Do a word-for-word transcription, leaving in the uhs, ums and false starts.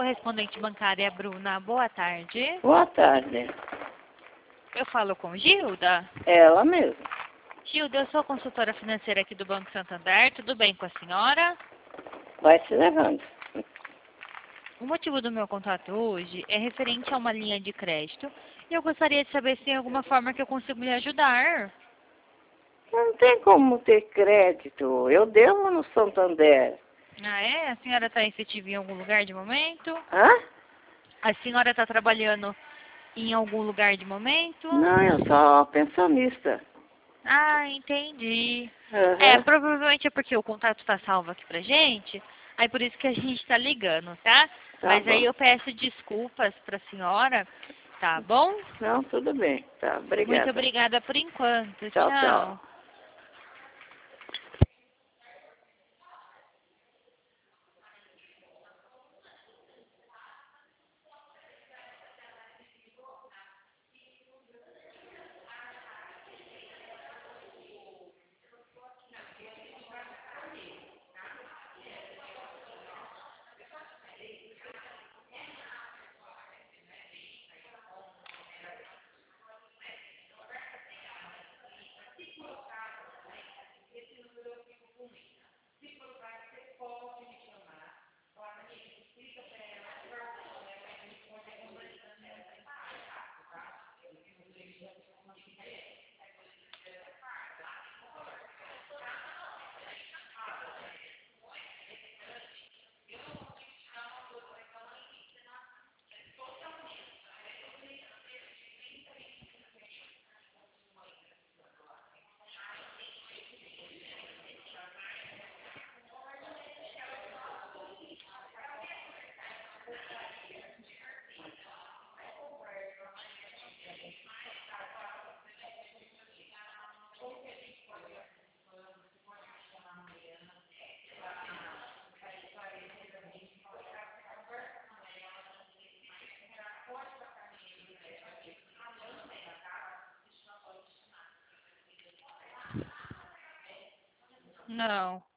correspondente bancária Bruna. Boa tarde. Boa tarde. Eu falo com Gilda. Ela mesmo. Gilda, eu sou consultora financeira aqui do Banco Santander. Tudo bem com a senhora? Vai se levando. O motivo do meu contato hoje é referente a uma linha de crédito e eu gostaria de saber se tem alguma forma que eu consigo lhe ajudar. Não tem como ter crédito. Eu devo no Santander. Ah, é? A senhora está efetiva em algum lugar de momento? Hã? A senhora está trabalhando em algum lugar de momento? Não, eu sou pensionista. Ah, entendi. Uhum. É, provavelmente é porque o contato está salvo aqui pra gente, aí por isso que a gente está ligando, tá? Tá Mas bom. aí eu peço desculpas pra senhora, tá bom? Não, tudo bem. Tá, obrigada. Muito obrigada por enquanto. Tchau, Tchau. tchau. Não.